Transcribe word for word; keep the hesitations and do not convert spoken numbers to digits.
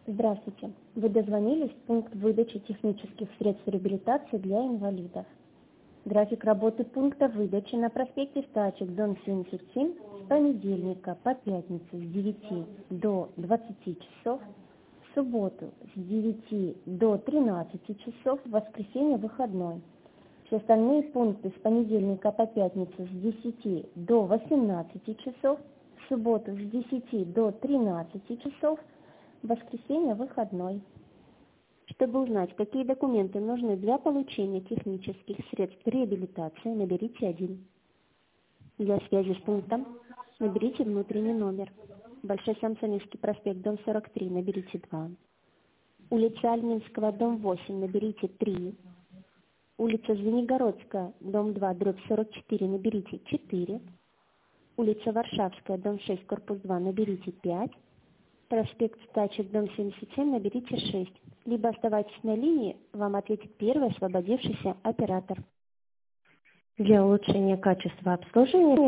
Здравствуйте. Вы дозвонились в пункт выдачи технических средств реабилитации для инвалидов. График работы пункта выдачи на проспекте Стачек, дом семьдесят семь, с понедельника по пятницу с девяти до двадцати часов, в субботу с девяти до тринадцати часов, в воскресенье выходной. Все остальные пункты с понедельника по пятницу с десяти до восемнадцати часов, в субботу с десяти до тринадцати часов, в воскресенье выходной. Чтобы узнать, какие документы нужны для получения технических средств реабилитации, наберите один. Для связи с пунктом наберите внутренний номер. Большой Самсоневский проспект, дом сорок три, наберите два. Улица Альминского, дом восемь, наберите три. Улица Звенигородская, дом два, дробь сорок четыре, наберите четыре. Улица Варшавская, дом шесть, корпус два, наберите пять. Проспект Стачек, дом семьдесят семь, наберите шесть. Либо оставайтесь на линии, вам ответит первый освободившийся оператор. Для улучшения качества обслуживания